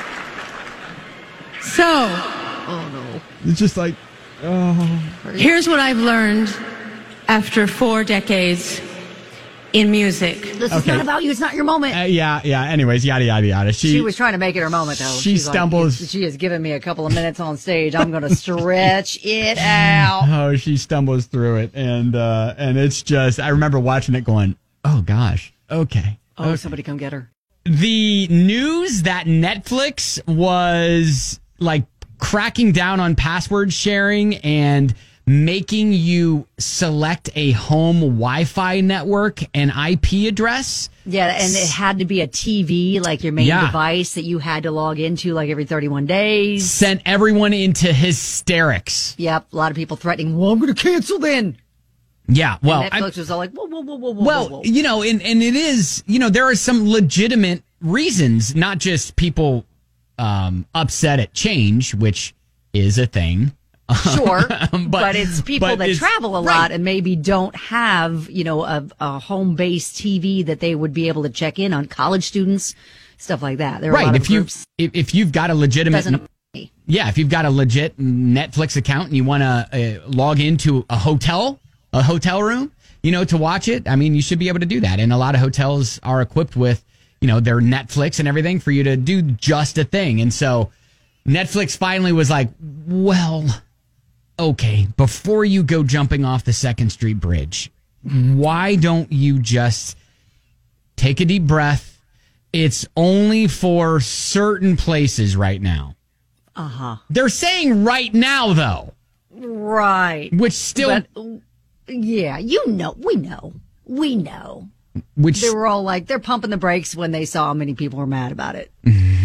So. Oh, no. It's just like, oh. Here's what I've learned after 4 decades in music. This is not about you. It's not your moment. Yeah. Anyways, yada, yada, yada. She was trying to make it her moment, though. She stumbles. She has given me a couple of minutes on stage. I'm going to stretch it out. Oh, she stumbles through it. And it's just, I remember watching it going, oh, gosh. Okay. Somebody come get her. The news that Netflix was like cracking down on password sharing and making you select a home Wi-Fi network and IP address. Yeah, and it had to be a TV, like your main device that you had to log into like every 31 days. Sent everyone into hysterics. Yep, a lot of people threatening, well, I'm going to cancel then. Yeah, well, and Netflix was all like, whoa. Well, you know, and it is, you know, there are some legitimate reasons, not just people upset at change, which is a thing. Sure, but it's people that travel a lot and maybe don't have, you know, a home-based TV that they would be able to check in on. College students, stuff like that. There are a lot of groups. If you've got a legitimate, if you've got a legit Netflix account and you want to log into a hotel room, you know, to watch it, I mean, you should be able to do that. And a lot of hotels are equipped with, you know, their Netflix and everything for you to do just a thing. And so Netflix finally was like, well, okay, before you go jumping off the 2nd Street Bridge, why don't you just take a deep breath? It's only for certain places right now. Uh-huh. They're saying right now, though. Right. Which still... But, yeah, we know. Which they were all like, they're pumping the brakes when they saw how many people were mad about it.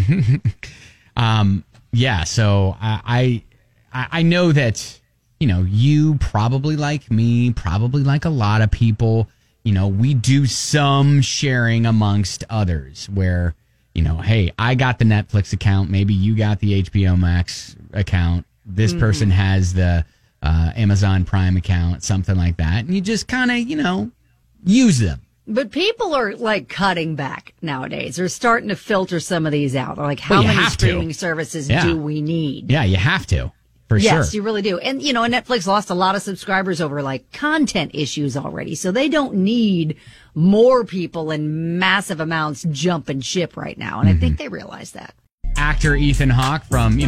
Yeah, so I know that, you probably like me, probably like a lot of people, we do some sharing amongst others where, hey, I got the Netflix account. Maybe you got the HBO Max account. This person has the Amazon Prime account, something like that. And you just kind of, use them. But people are like cutting back nowadays. They're starting to filter some of these out. They're like, how many streaming services do we need? Yeah, you have to. For sure. Yes, you really do. And, and Netflix lost a lot of subscribers over like content issues already. So they don't need more people in massive amounts jumping ship right now. And I think they realize that. Actor Ethan Hawke from,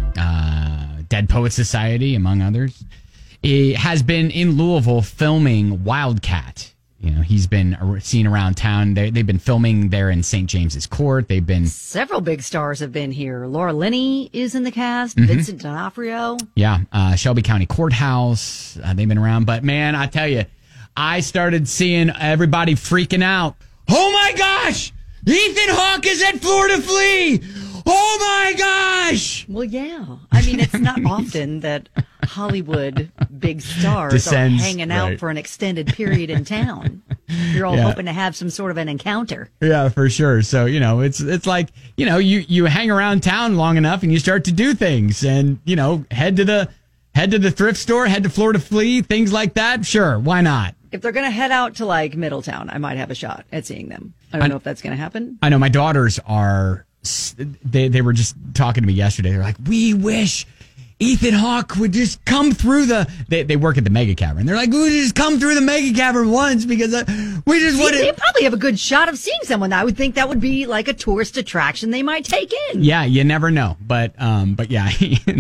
Dead Poets Society, among others, has been in Louisville filming Wildcat. He's been seen around town. They've been filming there in St. James's Court. They've been... Several big stars have been here. Laura Linney is in the cast. Vincent D'Onofrio. Yeah. Shelby County Courthouse. They've been around. But, man, I tell you, I started seeing everybody freaking out. Oh, my gosh! Ethan Hawke is at Florida Flea! Oh, my gosh! Well, yeah. I mean, it's not often that Hollywood big stars are hanging out for an extended period in town. You're all hoping to have some sort of an encounter. Yeah, for sure. So, it's like, you hang around town long enough and you start to do things and, head to the thrift store, head to Florida Flea, things like that. Sure. Why not? If they're going to head out to like Middletown, I might have a shot at seeing them. I don't know if that's going to happen. I know my daughters are, they were just talking to me yesterday. They're like, we wish Ethan Hawke would just come through they work at the Mega Cavern. They're like, we would just come through the Mega Cavern once because we just want to. They probably have a good shot of seeing someone. I would think that would be like a tourist attraction they might take in. Yeah, you never know. But yeah,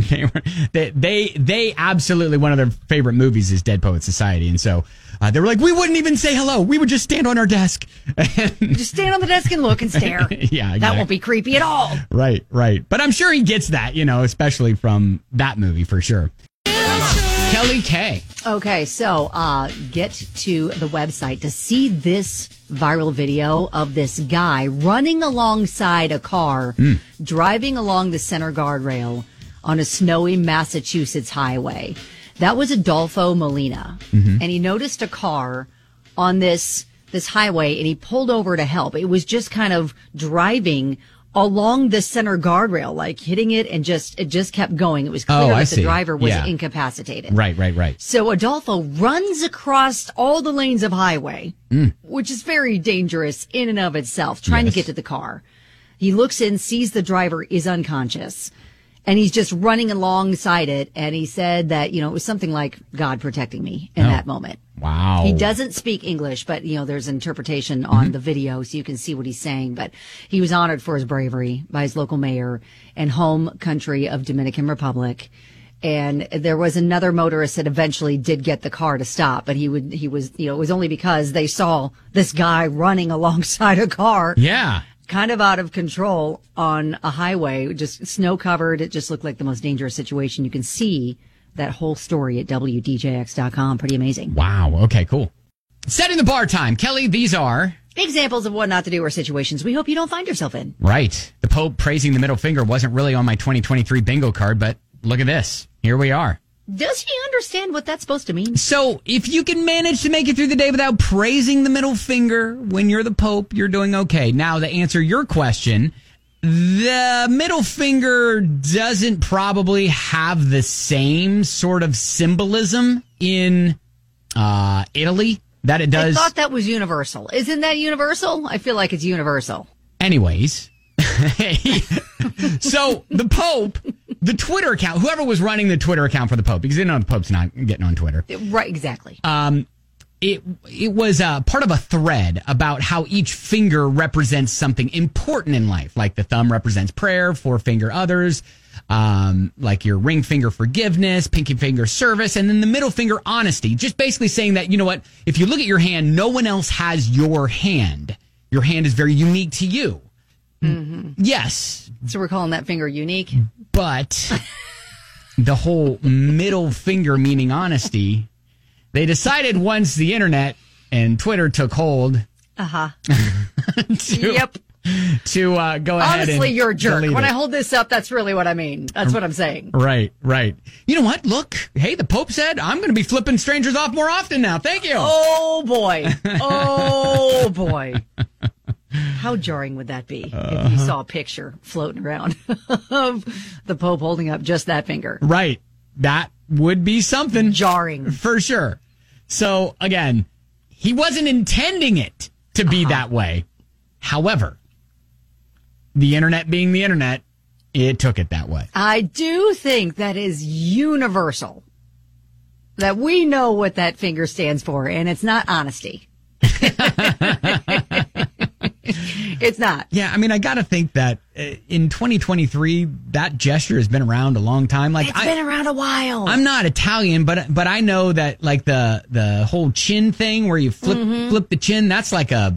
they absolutely, one of their favorite movies is Dead Poets Society. And so they were like, we wouldn't even say hello. We would just stand on our desk. Just stand on the desk and look and stare. Yeah, exactly. That won't be creepy at all. Right. But I'm sure he gets that, especially from that movie for sure. Kelly K. Okay, so get to the website to see this viral video of this guy running alongside a car, driving along the center guardrail on a snowy Massachusetts highway. That was Adolfo Molina, and he noticed a car on this highway, and he pulled over to help. It was just kind of driving along the center guardrail, like hitting it, and it just kept going. It was clear that the driver was incapacitated. Right. So Adolfo runs across all the lanes of highway, which is very dangerous in and of itself, trying to get to the car. He looks in, sees the driver is unconscious, and he's just running alongside it. And he said that, it was something like God protecting me in that moment. Wow. He doesn't speak English, but, there's interpretation on the video so you can see what he's saying. But he was honored for his bravery by his local mayor and home country of Dominican Republic. And there was another motorist that eventually did get the car to stop, but it was only because they saw this guy running alongside a car. Yeah. Kind of out of control on a highway, just snow covered. It just looked like the most dangerous situation. You can see that whole story at WDJX.com. Pretty amazing. Wow. Okay, cool. Setting the bar time. Kelly, these are examples of what not to do or situations we hope you don't find yourself in. Right. The Pope praising the middle finger wasn't really on my 2023 bingo card, but look at this. Here we are. Does he understand what that's supposed to mean? So if you can manage to make it through the day without praising the middle finger when you're the Pope, you're doing okay. Now, to answer your question, the middle finger doesn't probably have the same sort of symbolism in Italy that it does. I thought that was universal. Isn't that universal? I feel like it's universal. Anyways, so the Pope, the Twitter account, whoever was running the Twitter account for the Pope, because they know the Pope's not getting on Twitter. Right, exactly. it was part of a thread about how each finger represents something important in life. Like the thumb represents prayer, forefinger others, like your ring finger forgiveness, pinky finger service, and then the middle finger honesty. Just basically saying that, you know what, if you look at your hand, no one else has your hand. Your hand is very unique to you. Mm-hmm. Yes. So we're calling that finger unique. But the whole middle finger meaning honesty, they decided once the internet and Twitter took hold Yep. to go ahead Honestly, and you're a jerk. delete When it. I hold this up, that's really what I mean. That's what I'm saying. Right. You know what? Look, hey, the Pope said I'm going to be flipping strangers off more often now. Thank you. Oh, boy. Oh, boy. How jarring would that be if you saw a picture floating around of the Pope holding up just that finger? Right. That would be something. Jarring. For sure. So, again, he wasn't intending it to be that way. However, the internet being the internet, it took it that way. I do think that is universal. That we know what that finger stands for, and it's not honesty. It's not. Yeah, I mean, I got to think that in 2023, that gesture has been around a long time. Like, It's been around a while. I'm not Italian, but I know that like the whole chin thing where you flip the chin, that's like a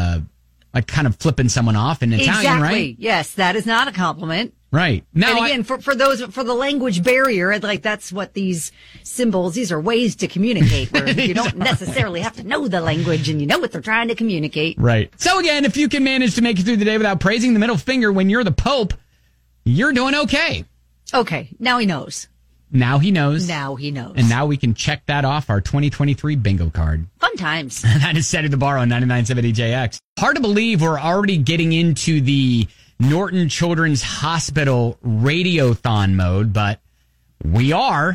like kind of flipping someone off in Italian, Exactly. right? Yes, that is not a compliment. Right. Now, And again, for the language barrier, like that's what these symbols, these are ways to communicate where you don't necessarily have to know the language and you know what they're trying to communicate. Right. So again, if you can manage to make it through the day without praising the middle finger when you're the Pope, you're doing okay. Okay. Now he knows. Now he knows. Now he knows. And now we can check that off our 2023 bingo card. Fun times. That is Setting the Bar on 99.7 DJX. Hard to believe we're already getting into the Norton Children's Hospital radiothon mode, but we are.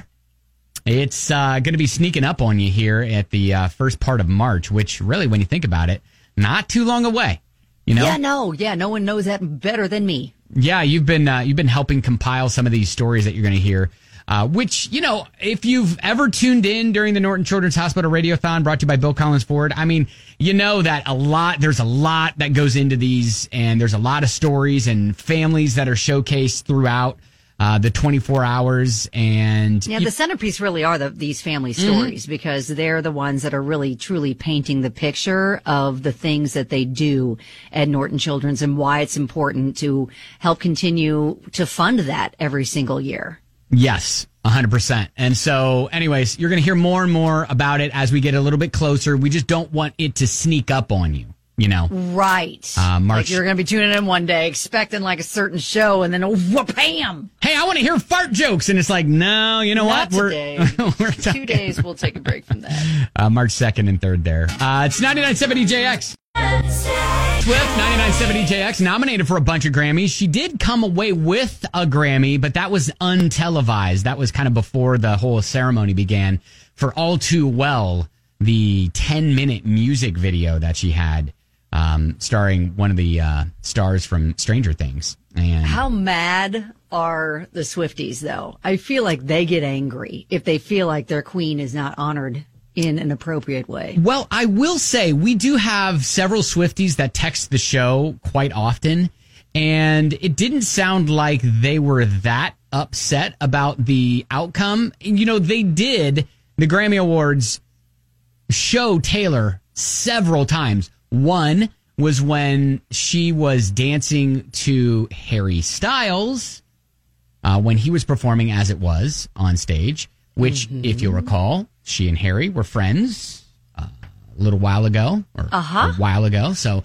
It's going to be sneaking up on you here at the first part of March, which really, when you think about it, not too long away. You know? Yeah, no one knows that better than me. Yeah, you've been helping compile some of these stories that you're going to hear. Which, you know, if you've ever tuned in during the Norton Children's Hospital Radiothon brought to you by Bill Collins Ford, I mean, you know that there's a lot that goes into these, and there's a lot of stories and families that are showcased throughout the 24 hours. And yeah, the centerpiece really are these family stories because they're the ones that are really truly painting the picture of the things that they do at Norton Children's and why it's important to help continue to fund that every single year. Yes, 100%. And so, anyways, you're going to hear more and more about it as we get a little bit closer. We just don't want it to sneak up on you, you know? Right. March. Like you're going to be tuning in one day expecting like a certain show and then, whoop-bam! Hey, I want to hear fart jokes. And it's like, no, you know Not what? today. We're 2 days, we'll take a break from that. March 2nd and 3rd there. It's 99.7 DJX. Swift, 99.7 DJX, nominated for a bunch of Grammys. She did come away with a Grammy, but that was untelevised. That was kind of before the whole ceremony began. For All Too Well, the 10-minute music video that she had, starring one of the stars from Stranger Things. And How mad are the Swifties, though? I feel like they get angry if they feel like their queen is not honored in an appropriate way. Well, I will say we do have several Swifties that text the show quite often, and it didn't sound like they were that upset about the outcome. And, you know, they did, the Grammy Awards, show Taylor several times. One was when she was dancing to Harry Styles when he was performing As It Was on stage, which, if you'll recall, she and Harry were friends a little while ago, or a while ago. So,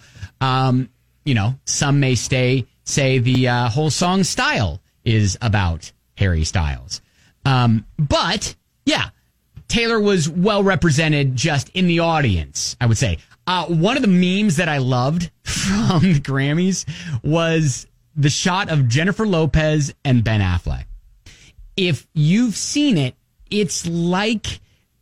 you know, some may say the whole song style is about Harry Styles. But, yeah, Taylor was well represented just in the audience, I would say. One of the memes that I loved from the Grammys was the shot of Jennifer Lopez and Ben Affleck. If you've seen it, it's like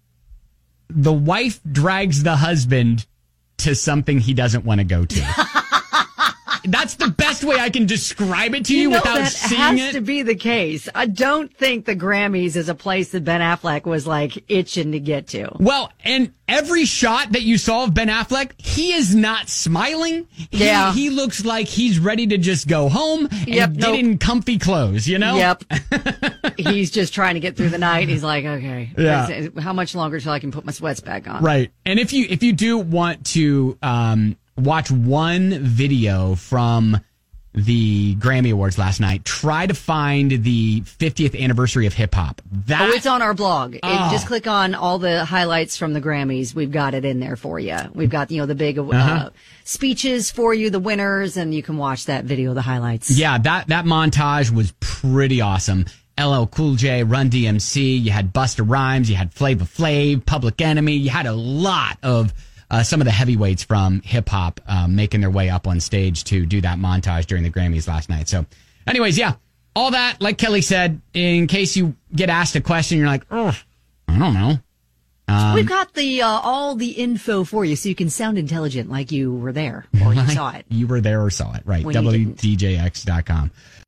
the wife drags the husband to something he doesn't want to go to. That's the best way I can describe it to you without that seeing has it. to be the case. I don't think the Grammys is a place that Ben Affleck was like itching to get to. Well, and every shot that you saw of Ben Affleck, he is not smiling. Yeah. He looks like he's ready to just go home and get in comfy clothes, you know? Yep. He's just trying to get through the night. He's like, okay, Yeah. how much longer till I can put my sweats back on? Right. And if you do want to watch one video from the Grammy Awards last night, try to find the 50th anniversary of hip hop. It's on our blog. Oh. Just click on all the highlights from the Grammys. We've got it in there for you. We've got, the big speeches for you, the winners, and you can watch that video, the highlights. Yeah, that montage was pretty awesome. LL Cool J, Run DMC, you had Busta Rhymes, you had Flava Flav, Public Enemy, you had a lot of some of the heavyweights from hip hop making their way up on stage to do that montage during the Grammys last night. So anyways, yeah, all that, like Kelly said, in case you get asked a question, you're like, oh, I don't know. We've got the all the info for you so you can sound intelligent like you were there or you saw it. You were there or saw it, right. When you didn't. WDJX.com.